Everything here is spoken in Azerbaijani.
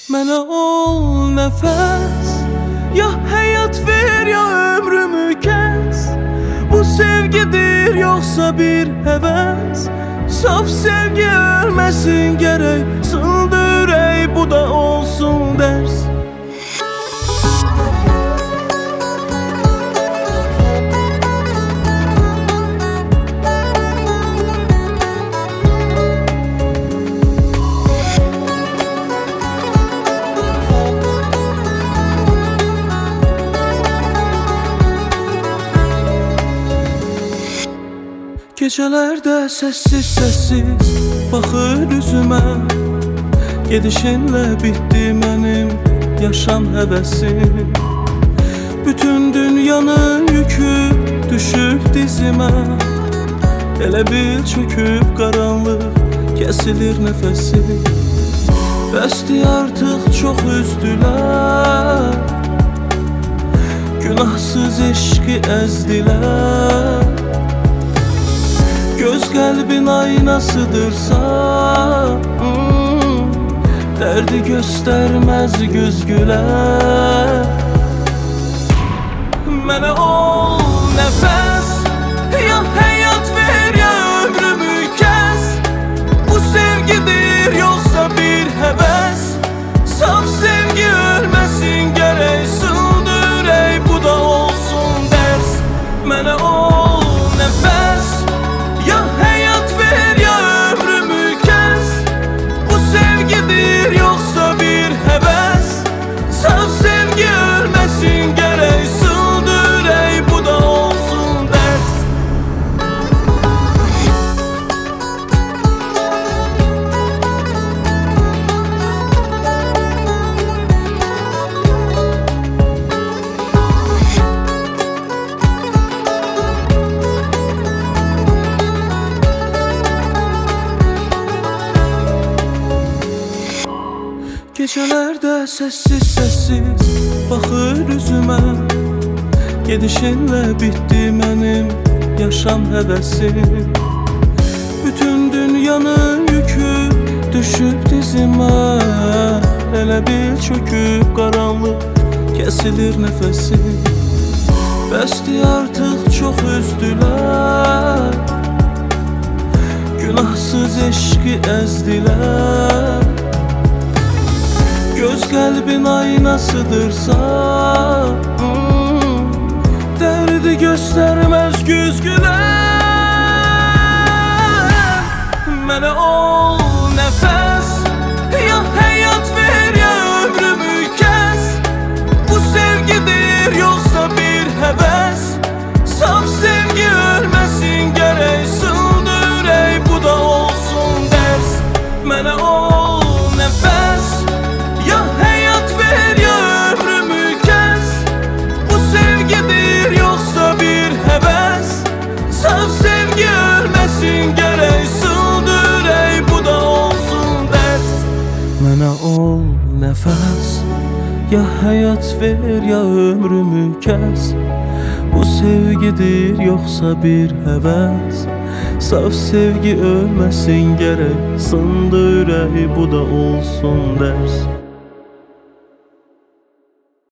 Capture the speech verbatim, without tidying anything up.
Mənə ol nəfəs, ya həyat ver, ya ömrümü kəs. Bu sevgidir, yoxsa bir həvəs? Saf sevgi ölməsin gərək, sındı ürək, bu da olsun dərs. Gecələrdə səssiz-səssiz baxır üzümə, gedişinlə bitdi mənim yaşam həvəsim. Bütün dünyanın yükü düşüb dizimə, elə bil çöküb qaranlıq, kəsilir nəfəsim. Bəsdir artıq çox üzdülər, günahsız eşqi əzdilər. Göz qəlbin aynasıdırsa, hmm, dərdi göstərməz göz gülər. Mənə ol nəfəs, ya həyat ver, ya ömrümü kəs. Bu sevgidir, yoxsa bir həvəs? Saf sevgi ölməsin gərək, sındı ürək, bu da olsun dərs. Mənə ol nəfəs, ya həyat ver, ya ömrümü kəs. Bu sevgidir, yoxsa bir həvəs? Saf sevgi ölməsin gərək, sındı ürək, bu da olsun dərs. Gecələrdə səssiz-səssiz baxır üzümə, gedişinlə bitdi mənim yaşam həvəsim. Bütün dünyanın yükü düşüb dizimə, elə bil çöküb qaranlıq, kəsilir nəfəsim. Bəsdir artıq çox üzdülər, günahsız eşqi əzdilər. Göz qəlbin aynasıdırsa, hmm, dərdi göstərməz güz gülər. Mənə ol nəfəs, ya həyat ver, ya ömrümü kəs. Bu sevgidir, yoxsa bir həvəs? Saf sevgi ölməsin gərək, sındı ürək, bu da olsun dərs. Mənə ol nəfəs, ya həyat ver, ya ömrümü kəs. Bu sevgidir, yoxsa bir həvəs? Saf sevgi ölməsin gərək, sındı ürək, bu da olsun dərs. Mənə ol nəfəs, ya həyat ver, ya ömrümü kəs. Bu sevgidir, yoxsa bir həvəs? Saf sevgi ölməsin gərək, sındı ürək, bu da olsun dərs.